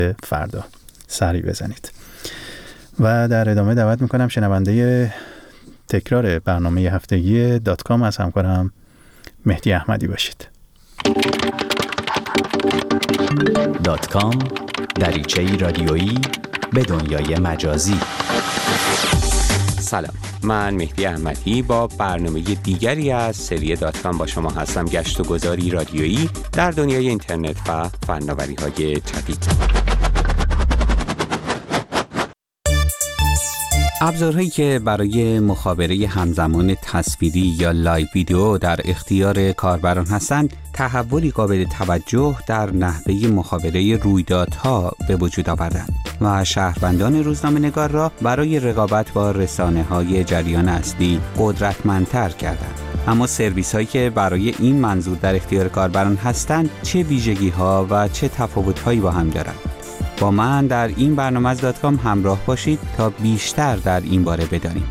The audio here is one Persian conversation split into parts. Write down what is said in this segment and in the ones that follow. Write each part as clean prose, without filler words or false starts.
فردا سری بزنید. و در ادامه دعوت میکنم شنونده تکرار برنامه هفتگی .com از همکارم مهدی احمدی باشید. .com دریچه‌ای رادیویی به دنیای مجازی. سلام، من مهدی احمدی با برنامه دیگری از سری .com با شما هستم. گشت و گذاری رادیویی در دنیای اینترنت و فناوری‌های جدید. ابزارهایی که برای مخابره همزمان تصویری یا لایو ویدیو در اختیار کاربران هستند، تحولی قابل توجه در نحوه مخابره رویدادها به وجود آوردند و شهروندان روزنامه‌نگار را برای رقابت با رسانه‌های جریان اصلی قدرتمندتر کردند. اما سرویس‌هایی که برای این منظور در اختیار کاربران هستند، چه ویژگی‌ها و چه تفاوت‌هایی با هم دارند؟ با من در این برنامه از .com همراه باشید تا بیشتر در این باره بدانیم.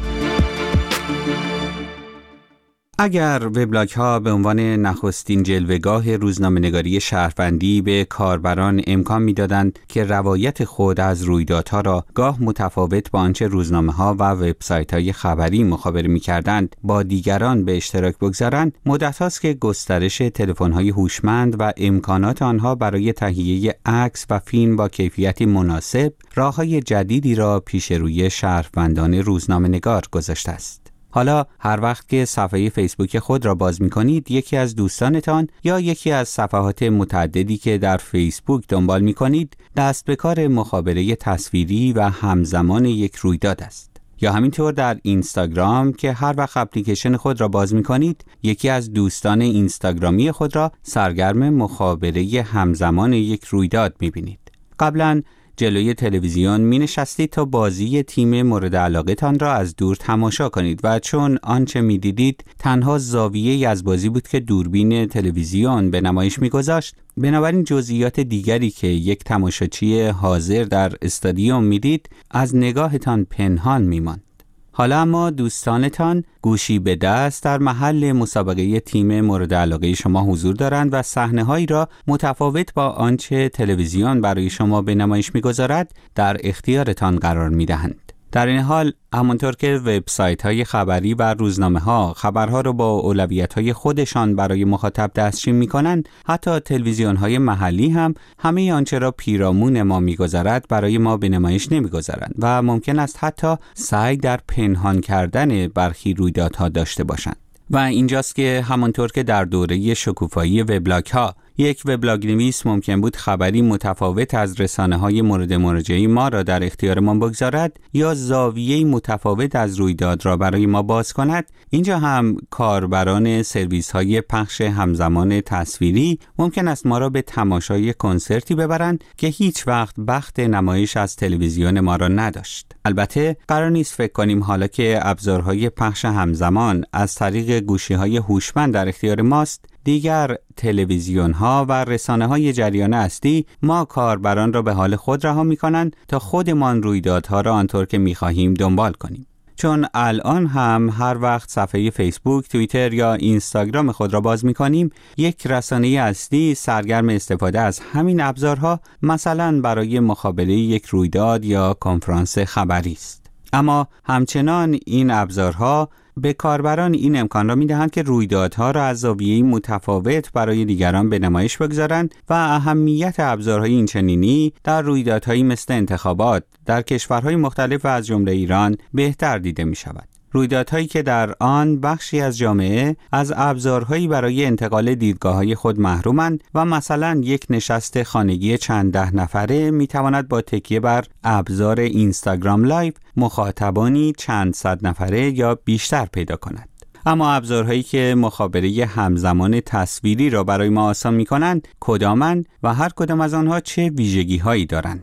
اگر وبلاگ‌ها به عنوان نخستین جلوه‌گاه روزنامه‌نگاری شهروندی به کاربران امکان می‌دادند که روایت خود از رویدادها را گاه متفاوت با آنچه روزنامه‌ها و وبسایت‌های خبری مخابره می‌کردند با دیگران به اشتراک بگذارند، مدت‌هاست که گسترش تلفن‌های هوشمند و امکانات آنها برای تهیه عکس و فیلم با کیفیتی مناسب راه‌های جدیدی را پیش روی شهروندان روزنامه‌نگار گذاشته است. حالا هر وقت که صفحه فیسبوک خود را باز می‌کنید، یکی از دوستانتان یا یکی از صفحات متعددی که در فیسبوک دنبال می‌کنید، دست به کار مخابره تصویری و همزمان یک رویداد است. یا همینطور در اینستاگرام که هر وقت اپلیکیشن خود را باز می‌کنید، یکی از دوستان اینستاگرامی خود را سرگرم مخابره همزمان یک رویداد می‌بینید. قبلاً جلوی تلویزیون می نشستید تا بازی تیم مورد علاقه تان را از دور تماشا کنید و چون آنچه می دیدید تنها زاویه‌ای از بازی بود که دوربین تلویزیون به نمایش می گذاشت، بنابراین جزئیات دیگری که یک تماشاچی حاضر در استادیوم می دید از نگاهتان پنهان می ماند. حالا اما دوستانتان گوشی به دست در محل مسابقه تیم مورد علاقه شما حضور دارند و صحنه‌هایی را متفاوت با آنچه تلویزیون برای شما به نمایش می‌گذارد در اختیارتان قرار می‌دهند. در این حال همانطور که وبسایت‌های خبری و روزنامه‌ها خبرها را با اولویت‌های خودشان برای مخاطب دستشین می‌کنند، حتی تلویزیون‌های محلی هم همه آنچه را پیرامون ما می‌گذارد برای ما به نمایش نمی‌گذارند و ممکن است حتی سعی در پنهان کردن برخی رویدادها داشته باشند. و اینجاست که همانطور که در دوره شکوفایی وبلاگ‌ها یک وبلاگ نویس ممکن بود خبری متفاوت از رسانه‌های مورد مراجعه ما را در اختیار ما بگذارد یا زاویه‌ای متفاوت از رویداد را برای ما باز کند، اینجا هم کاربران سرویس‌های پخش همزمان تصویری ممکن است ما را به تماشای کنسرتی ببرند که هیچ وقت بخت نمایش از تلویزیون ما را نداشت. البته قرار نیست فکر کنیم حالا که ابزارهای پخش همزمان از طریق گوشی‌های هوشمند در اختیار ماست، دیگر تلویزیون‌ها و رسانه‌های جریان اصلی ما کاربران را به حال خود رها می‌کنند تا خودمان رویدادها را آنطور که می‌خواهیم دنبال کنیم. چون الان هم هر وقت صفحه فیسبوک، توییتر یا اینستاگرام خود را باز می‌کنیم، یک رسانه اصلی سرگرم استفاده از همین ابزارها، مثلا برای مخابره یک رویداد یا کنفرانس خبری است. اما همچنان این ابزارها به کاربران این امکان را می‌دهند که رویدادها را از زاویه‌ای متفاوت برای دیگران به نمایش بگذارند و اهمیت ابزارهای اینچنینی در رویدادهایی مثل انتخابات در کشورهای مختلف و از جمله ایران بهتر دیده می‌شود. رویدادهایی که در آن بخشی از جامعه از ابزارهایی برای انتقال دیدگاه‌های خود محرومند و مثلا یک نشست خانگی چند ده نفره می‌تواند با تکیه بر ابزار اینستاگرام لایو مخاطبانی چند صد نفره یا بیشتر پیدا کند. اما ابزارهایی که مخابره همزمان تصویری را برای ما آسان می‌کنند کدامند و هر کدام از آنها چه ویژگی‌هایی دارند؟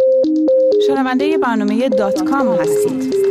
شنونده برنامه .com هستید.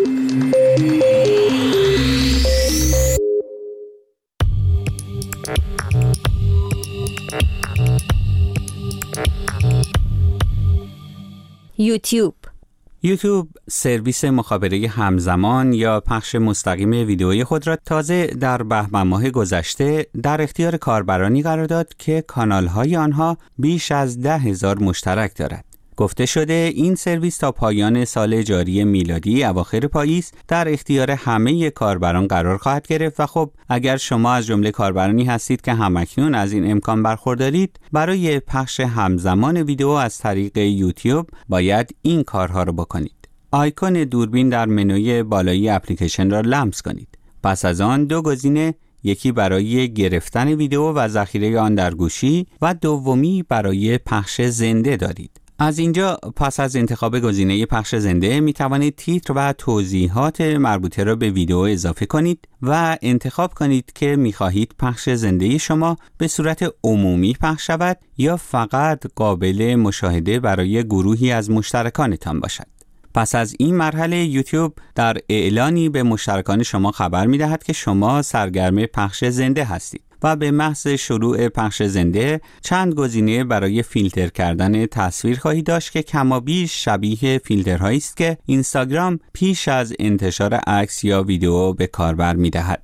یوتیوب سرویس مخابره همزمان یا پخش مستقیم ویدئوی خود را تازه در بهمن ماه گذشته در اختیار کاربرانی قرار داد که کانال‌های آنها بیش از 10,000 مشترک دارد. گفته شده این سرویس تا پایان سال جاری میلادی اواخر پاییز در اختیار همه کاربران قرار خواهد گرفت و خب اگر شما از جمله کاربرانی هستید که همکنون از این امکان برخوردارید، برای پخش همزمان ویدیو از طریق یوتیوب باید این کارها رو بکنید. آیکون دوربین در منوی بالایی اپلیکیشن را لمس کنید. پس از آن دو گزینه، یکی برای گرفتن ویدیو و ذخیره آن در گوشی و دومی برای پخش زنده دارید. از اینجا پس از انتخاب گزینه پخش زنده می توانید تیتر و توضیحات مربوطه را به ویدیو اضافه کنید و انتخاب کنید که می خواهید پخش زنده شما به صورت عمومی پخش شود یا فقط قابل مشاهده برای گروهی از مشترکانتان باشد. پس از این مرحله یوتیوب در اعلانی به مشترکان شما خبر می دهد که شما سرگرم پخش زنده هستید و به محض شروع پخش زنده چند گزینه برای فیلتر کردن تصویر خواهید داشت که کمابیش شبیه فیلترهایی است که اینستاگرام پیش از انتشار عکس یا ویدیو به کاربر می دهد.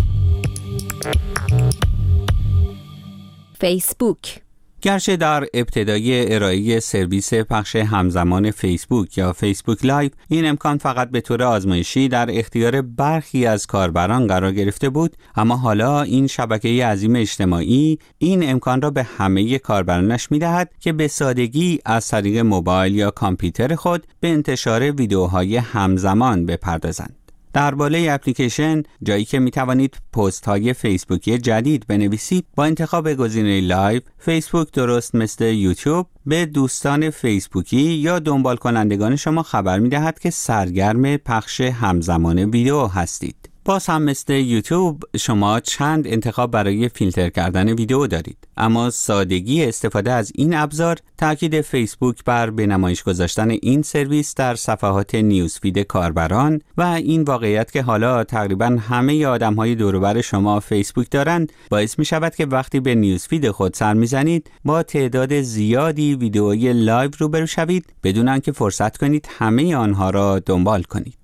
فیسبوک. گرچه در ابتدای ارائه سرویس پخش همزمان فیسبوک یا فیسبوک لایو این امکان فقط به طور آزمایشی در اختیار برخی از کاربران قرار گرفته بود، اما حالا این شبکه عظیم اجتماعی این امکان را به همه کاربرانش می‌دهد که به سادگی از طریق موبایل یا کامپیوتر خود به انتشار ویدیوهای همزمان بپردازند. در بالای اپلیکیشن جایی که می توانید پست های فیسبوکی جدید بنویسید، با انتخاب گزینه لایو، فیسبوک درست مثل یوتیوب به دوستان فیسبوکی یا دنبال کنندگان شما خبر می دهد که سرگرم پخش همزمان ویدیو هستید. باز هم مثل یوتیوب شما چند انتخاب برای فیلتر کردن ویدیو دارید، اما سادگی استفاده از این ابزار تاکید فیسبوک بر به نمایش گذاشتن این سرویس در صفحات نیوزفید کاربران و این واقعیت که حالا تقریبا همه آدم‌های دور و بر شما فیسبوک دارند باعث می شود که وقتی به نیوزفید خود سر می‌زنید با تعداد زیادی ویدیوی لایو روبرو شوید بدون آنکه فرصت کنید همه آنها را دنبال کنید.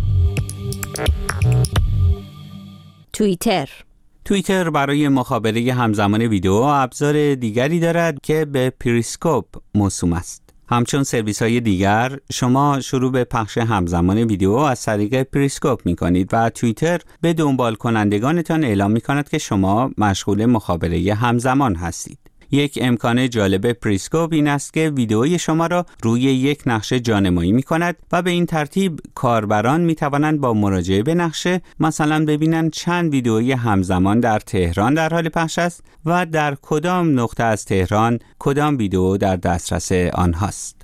توییتر برای مخابره همزمان ویدیو ابزار دیگری دارد که به پریسکوپ موسوم است. همچون سرویس های دیگر شما شروع به پخش همزمان ویدیو از طریق پریسکوپ می کنید و توییتر به دنبال کنندگانتان اعلام می کند که شما مشغول مخابره همزمان هستید. یک امکان جالب پریسکوپ این است که ویدئوی شما را روی یک نقشه جانمایی می کند و به این ترتیب کاربران می توانند با مراجعه به نقشه مثلا ببینند چند ویدئوی همزمان در تهران در حال پخش است و در کدام نقطه از تهران کدام ویدئو در دسترس آنهاست.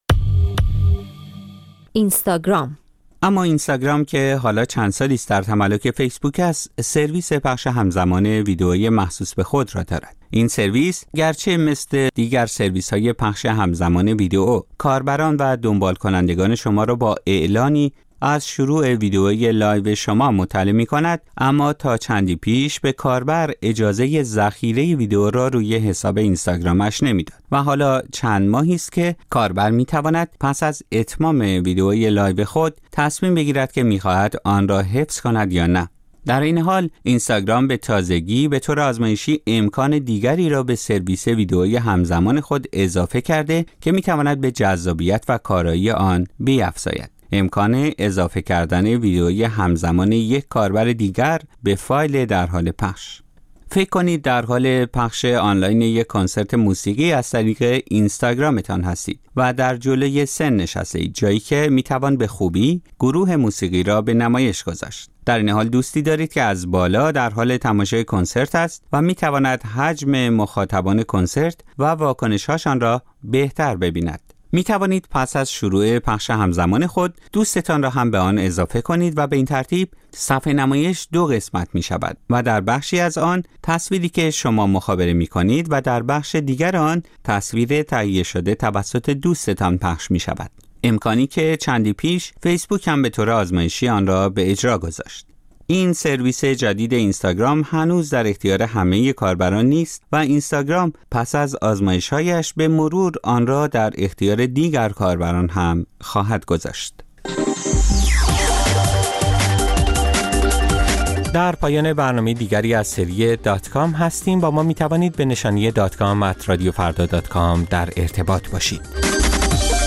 اینستاگرام. اما اینستاگرام که حالا چند سالی است در تملک فیسبوک است، سرویس پخش همزمان ویدئویی مخصوص به خود را دارد. این سرویس گرچه مثل دیگر سرویس‌های پخش همزمان ویدئو کاربران و دنبال کنندگان شما را با اعلانی از شروع ویدئوی لایو شما مطلع می‌کند، اما تا چندی پیش به کاربر اجازه ذخیره ویدئو را روی حساب اینستاگرامش نمیداد و حالا چند ماهی است که کاربر می‌تواند پس از اتمام ویدئوی لایو خود تصمیم بگیرد که می‌خواهد آن را حفظ کند یا نه. در این حال اینستاگرام به تازگی به طور آزمایشی امکان دیگری را به سرویس ویدئویی همزمان خود اضافه کرده که می‌تواند به جذابیت و کارایی آن بیفزاید. امکان اضافه کردن ویدئوی همزمان یک کاربر دیگر به فایل در حال پخش. فکر کنید در حال پخش آنلاین یک کنسرت موسیقی از طریق اینستاگرامتان هستید و در جلوی سن نشستید، جایی که میتوان به خوبی گروه موسیقی را به نمایش گذاشت. در این حال دوستی دارید که از بالا در حال تماشای کنسرت است و میتواند حجم مخاطبان کنسرت و واکنش‌هاشان را بهتر ببیند. می توانید پس از شروع پخش همزمان خود دوستتان را هم به آن اضافه کنید و به این ترتیب صفحه نمایش دو قسمت می شود و در بخشی از آن تصویری که شما مخابره می کنید و در بخش دیگر آن تصویر تهیه شده توسط دوستتان پخش می شود. امکانی که چندی پیش فیسبوک هم به طور آزمایشی آن را به اجرا گذاشت. این سرویس جدید اینستاگرام هنوز در اختیار همه کاربران نیست و اینستاگرام پس از آزمایش‌هایش به مرور آن را در اختیار دیگر کاربران هم خواهد گذاشت. در پایان برنامه دیگری از سری .com هستیم. با ما می توانید به نشانی .com@radiofarda.com در ارتباط باشید.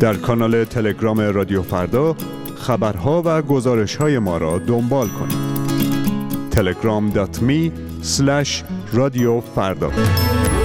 در کانال تلگرام رادیو فردا خبرها و گزارش‌های ما را دنبال کنید. telegram.me/رادیو فردا